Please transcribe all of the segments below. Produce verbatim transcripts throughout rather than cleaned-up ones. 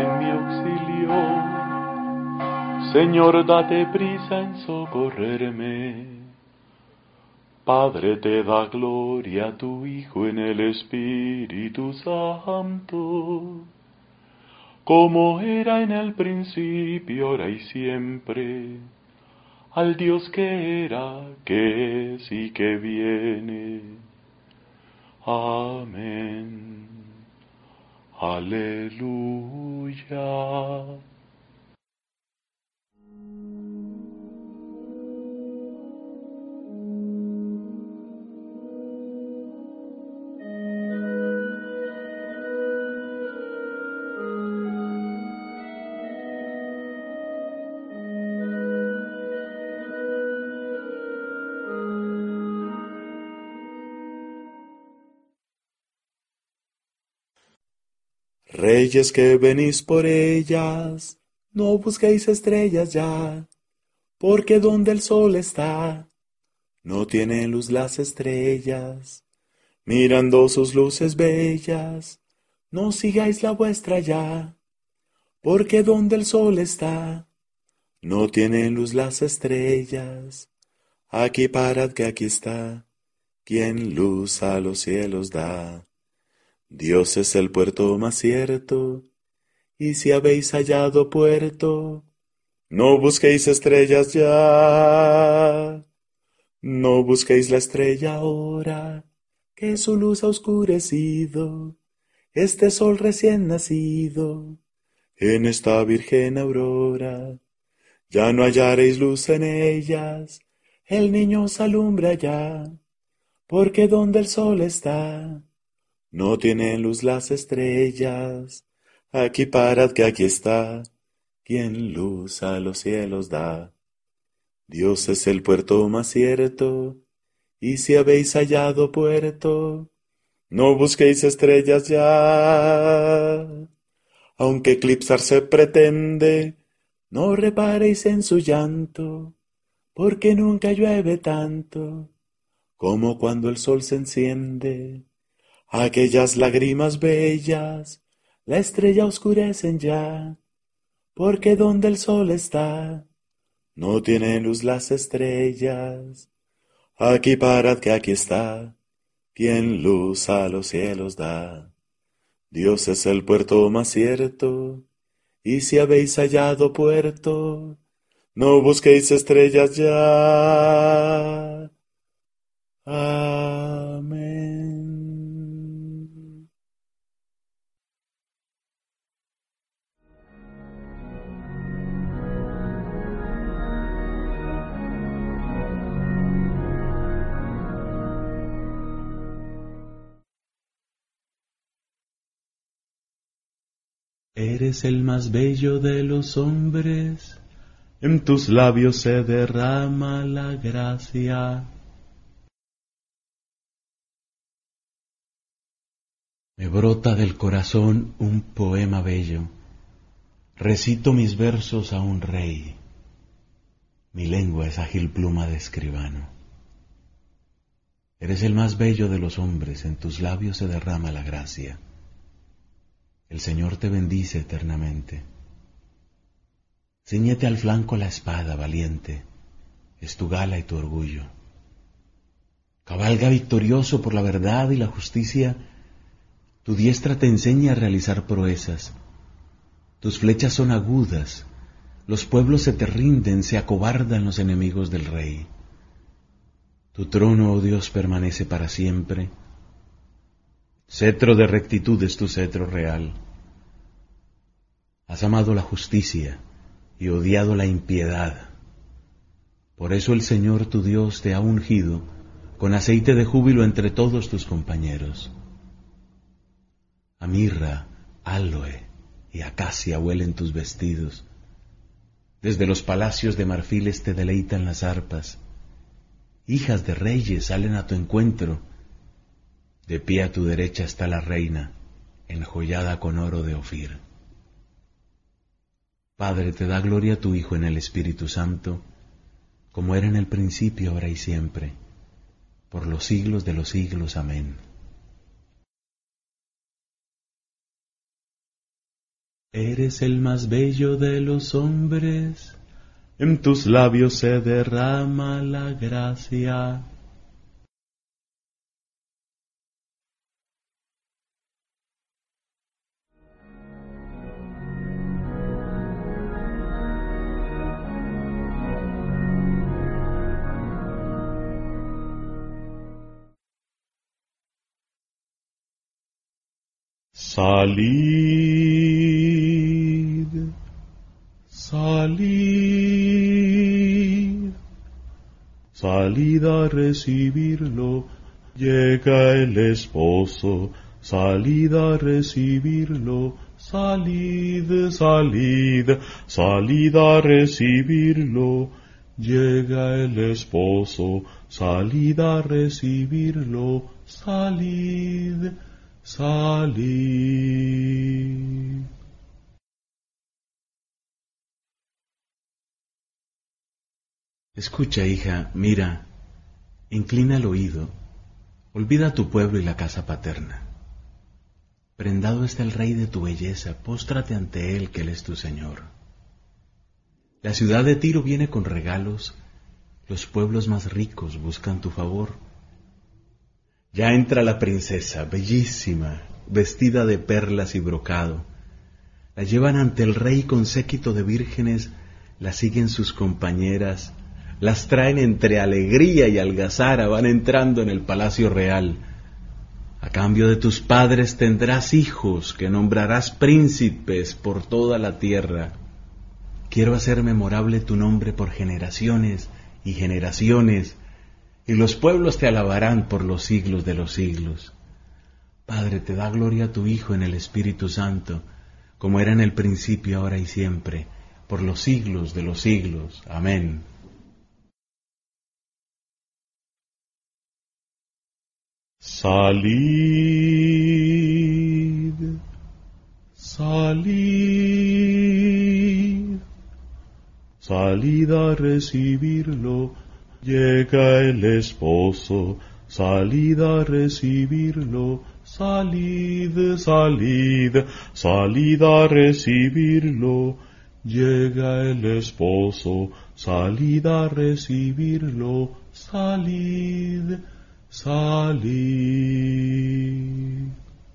en mi auxilio. Señor, date prisa en socorrerme. Padre, te da gloria a tu Hijo en el Espíritu Santo, como era en el principio, ahora y siempre, al Dios que era, que es y que viene. Amén. Aleluya. Reyes que venís por ellas, no busquéis estrellas ya, porque donde el sol está, no tienen luz las estrellas. Mirando sus luces bellas, no sigáis la vuestra ya, porque donde el sol está, no tienen luz las estrellas. Aquí parad que aquí está, quien luz a los cielos da. Dios es el puerto más cierto, y si habéis hallado puerto, no busquéis estrellas ya. No busquéis la estrella ahora, que su luz ha oscurecido este sol recién nacido en esta virgen aurora. Ya no hallaréis luz en ellas, el niño os alumbra ya, porque donde el sol está, no tienen luz las estrellas. Aquí parad que aquí está, quien luz a los cielos da. Dios es el puerto más cierto, y si habéis hallado puerto, no busquéis estrellas ya. Aunque eclipsarse pretende, no reparéis en su llanto, porque nunca llueve tanto como cuando el sol se enciende. Aquellas lágrimas bellas, la estrella oscurecen ya, porque donde el sol está, no tienen luz las estrellas. Aquí parad que aquí está, quien luz a los cielos da. Dios es el puerto más cierto, y si habéis hallado puerto, no busquéis estrellas ya. Amén. Eres el más bello de los hombres, en tus labios se derrama la gracia. Me brota del corazón un poema bello, recito mis versos a un rey, mi lengua es ágil pluma de escribano. Eres el más bello de los hombres, en tus labios se derrama la gracia. El Señor te bendice eternamente. Cíñete al flanco la espada, valiente, es tu gala y tu orgullo. Cabalga victorioso por la verdad y la justicia, tu diestra te enseña a realizar proezas. Tus flechas son agudas, los pueblos se te rinden, se acobardan los enemigos del rey. Tu trono, oh Dios, permanece para siempre. Cetro de rectitud es tu cetro real. Has amado la justicia y odiado la impiedad. Por eso el Señor tu Dios te ha ungido con aceite de júbilo entre todos tus compañeros. A mirra, aloe y acacia huelen tus vestidos. Desde los palacios de marfiles te deleitan las arpas. Hijas de reyes salen a tu encuentro. De pie a tu derecha está la reina, enjollada con oro de Ofir. Padre, te da gloria a tu Hijo en el Espíritu Santo, como era en el principio, ahora y siempre, por los siglos de los siglos. Amén. Eres el más bello de los hombres, en tus labios se derrama la gracia. Salid, salid, salid a recibirlo, llega el esposo, salid a recibirlo, salid, salid, salid a recibirlo, llega el esposo, salid a recibirlo, salid. Salid. Escucha, hija, mira, inclina el oído, olvida tu pueblo y la casa paterna. Prendado está el Rey de tu belleza, póstrate ante él, que él es tu Señor. La ciudad de Tiro viene con regalos, los pueblos más ricos buscan tu favor. Ya entra la princesa, bellísima, vestida de perlas y brocado. La llevan ante el rey con séquito de vírgenes, la siguen sus compañeras, las traen entre alegría y algazara, van entrando en el palacio real. A cambio de tus padres tendrás hijos, que nombrarás príncipes por toda la tierra. Quiero hacer memorable tu nombre por generaciones y generaciones, y los pueblos te alabarán por los siglos de los siglos. Padre, te da gloria a tu Hijo en el Espíritu Santo, como era en el principio, ahora y siempre, por los siglos de los siglos. Amén. Salid, salid, salid a recibirlo, llega el esposo, salid a recibirlo, salid, salid, salid a recibirlo, llega el esposo, salid a recibirlo, salid, salid.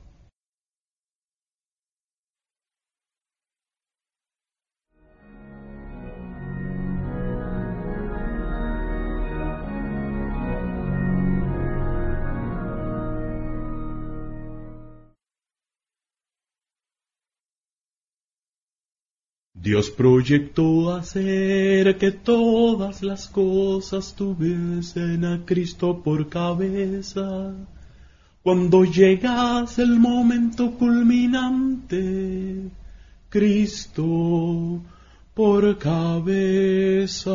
Dios proyectó hacer que todas las cosas tuviesen a Cristo por cabeza. Cuando llegase el momento culminante, Cristo por cabeza.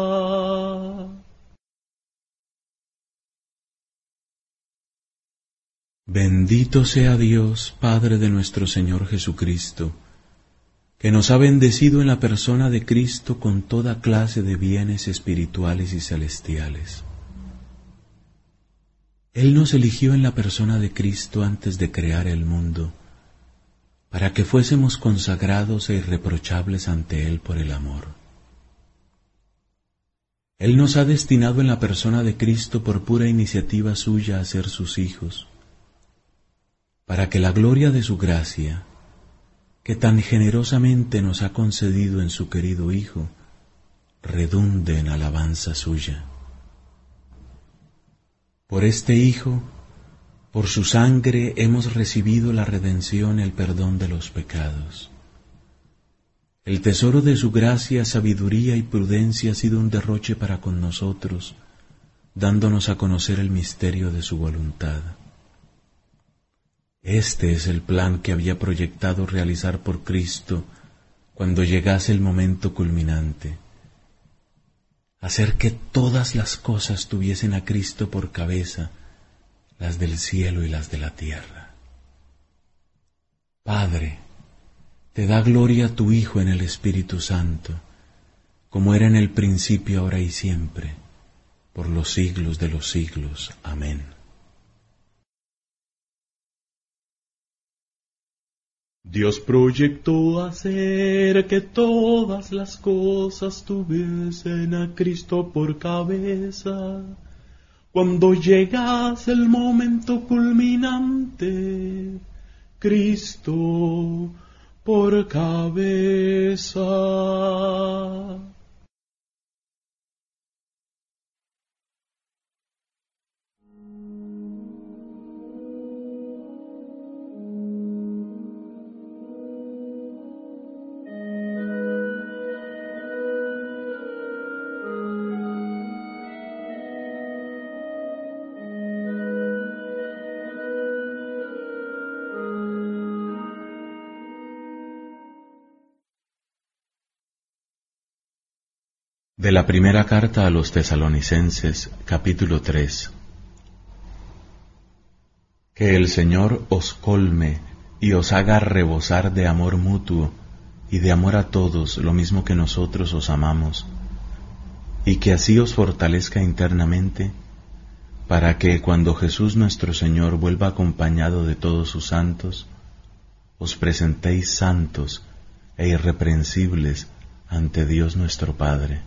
Bendito sea Dios, Padre de nuestro Señor Jesucristo, que nos ha bendecido en la persona de Cristo con toda clase de bienes espirituales y celestiales. Él nos eligió en la persona de Cristo antes de crear el mundo, para que fuésemos consagrados e irreprochables ante Él por el amor. Él nos ha destinado en la persona de Cristo por pura iniciativa suya a ser sus hijos, para que la gloria de su gracia, que tan generosamente nos ha concedido en su querido Hijo, redunde en alabanza suya. Por este Hijo, por su sangre hemos recibido la redención y el perdón de los pecados. El tesoro de su gracia, sabiduría y prudencia ha sido un derroche para con nosotros, dándonos a conocer el misterio de su voluntad. Este es el plan que había proyectado realizar por Cristo cuando llegase el momento culminante: hacer que todas las cosas tuviesen a Cristo por cabeza, las del cielo y las de la tierra. Padre, te da gloria a tu Hijo en el Espíritu Santo, como era en el principio, ahora y siempre, por los siglos de los siglos. Amén. Dios proyectó hacer que todas las cosas tuviesen a Cristo por cabeza. Cuando llegase el momento culminante, Cristo por cabeza. De la primera carta a los Tesalonicenses, capítulo tres. Que el Señor os colme y os haga rebosar de amor mutuo y de amor a todos, lo mismo que nosotros os amamos, y que así os fortalezca internamente, para que cuando Jesús nuestro Señor vuelva acompañado de todos sus santos, os presentéis santos e irreprensibles ante Dios nuestro Padre.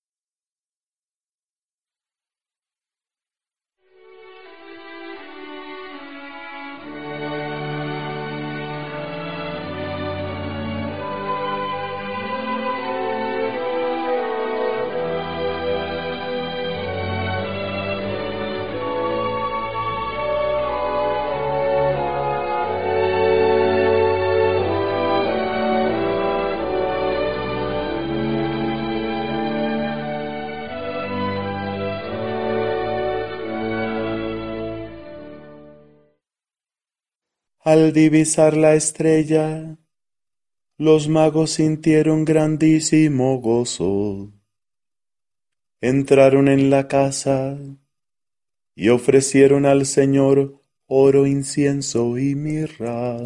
Al divisar la estrella, los magos sintieron grandísimo gozo. Entraron en la casa y ofrecieron al Señor oro, incienso y mirra.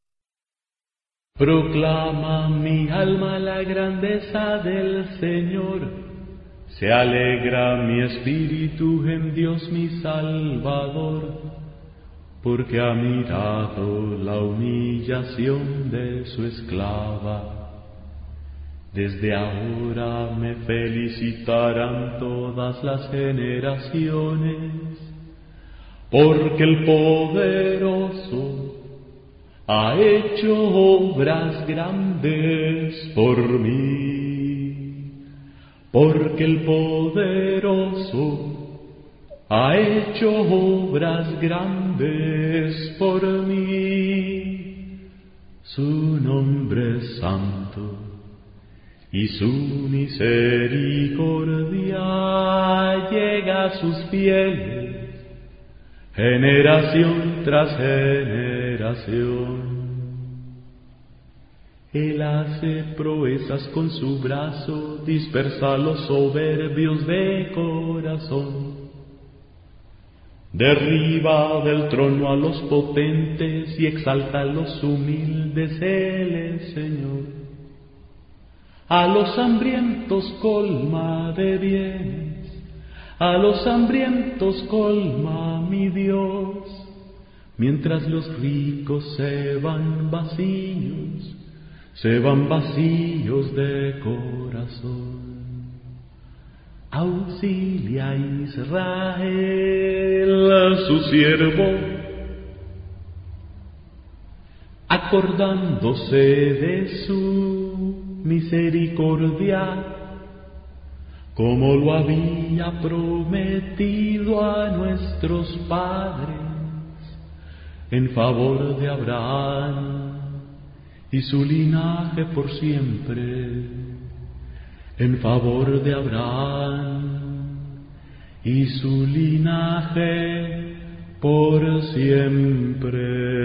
Proclama mi alma la grandeza del Señor. Se alegra mi espíritu en Dios mi Salvador, porque ha mirado la humillación de su esclava. Desde ahora me felicitarán todas las generaciones, porque el poderoso ha hecho obras grandes por mí, porque el poderoso ha hecho obras grandes por mí. Su nombre es santo y su misericordia llega a sus fieles, generación tras generación. Él hace proezas con su brazo, dispersa a los soberbios de corazón. Derriba del trono a los potentes y exalta a los humildes, Él es Señor. A los hambrientos colma de bienes, a los hambrientos colma mi Dios, mientras los ricos se van vacíos, se van vacíos de corazón. Auxilia a Israel, su siervo, acordándose de su misericordia, como lo había prometido a nuestros padres, en favor de Abraham y su linaje por siempre. En favor de Abraham y su linaje por siempre.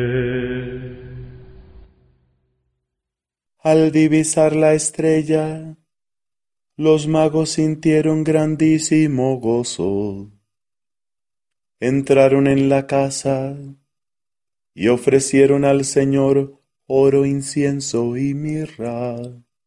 Al divisar la estrella, los magos sintieron grandísimo gozo. Entraron en la casa y ofrecieron al Señor oro, incienso y mirra.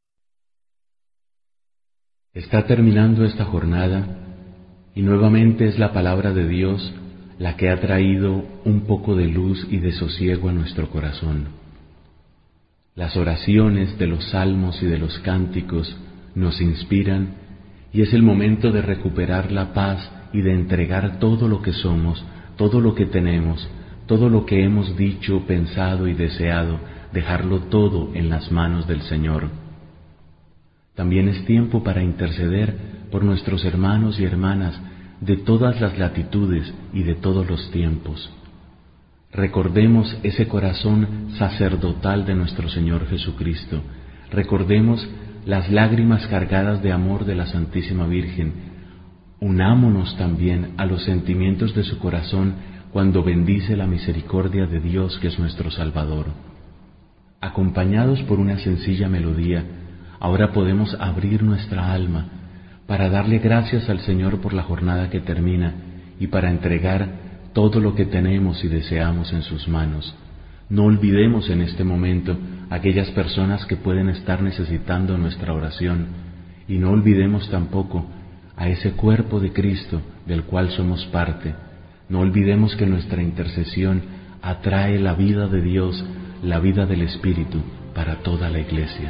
Está terminando esta jornada y nuevamente es la palabra de Dios la que ha traído un poco de luz y de sosiego a nuestro corazón. Las oraciones de los salmos y de los cánticos nos inspiran y es el momento de recuperar la paz y de entregar todo lo que somos, todo lo que tenemos, todo lo que hemos dicho, pensado y deseado, dejarlo todo en las manos del Señor. También es tiempo para interceder por nuestros hermanos y hermanas de todas las latitudes y de todos los tiempos. Recordemos ese corazón sacerdotal de nuestro Señor Jesucristo. Recordemos las lágrimas cargadas de amor de la Santísima Virgen. Unámonos también a los sentimientos de su corazón cuando bendice la misericordia de Dios que es nuestro Salvador. Acompañados por una sencilla melodía, ahora podemos abrir nuestra alma para darle gracias al Señor por la jornada que termina y para entregar todo lo que tenemos y deseamos en sus manos. No olvidemos en este momento aquellas personas que pueden estar necesitando nuestra oración y no olvidemos tampoco a ese cuerpo de Cristo del cual somos parte. No olvidemos que nuestra intercesión atrae la vida de Dios, la vida del Espíritu para toda la Iglesia.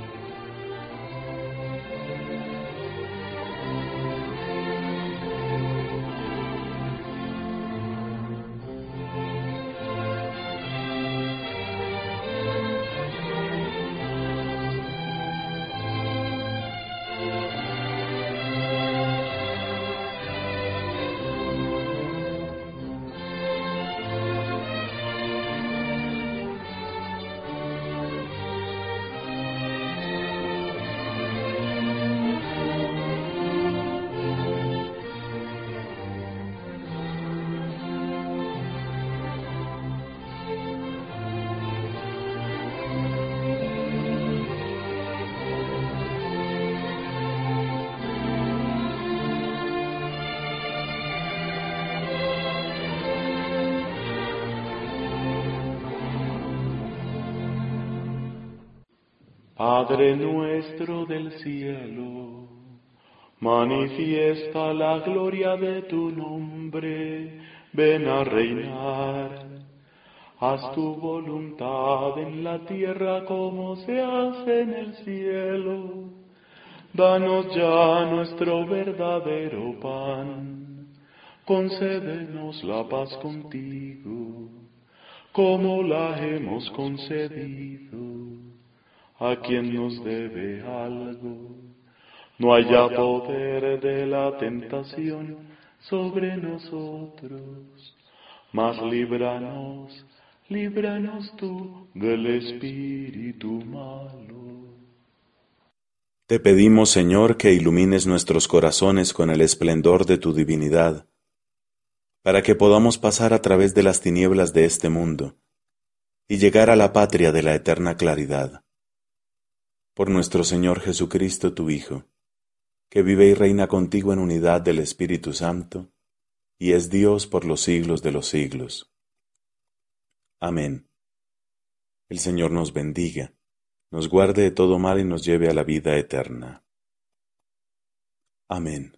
Padre nuestro del cielo, manifiesta la gloria de tu nombre, ven a reinar. Haz tu voluntad en la tierra como se hace en el cielo. Danos ya nuestro verdadero pan, concédenos la paz contigo, como la hemos concedido a quien nos debe algo. No haya poder de la tentación sobre nosotros, mas líbranos, líbranos tú del espíritu malo. Te pedimos, Señor, que ilumines nuestros corazones con el esplendor de tu divinidad, para que podamos pasar a través de las tinieblas de este mundo y llegar a la patria de la eterna claridad. Por nuestro Señor Jesucristo, tu Hijo, que vive y reina contigo en unidad del Espíritu Santo, y es Dios por los siglos de los siglos. Amén. El Señor nos bendiga, nos guarde de todo mal y nos lleve a la vida eterna. Amén.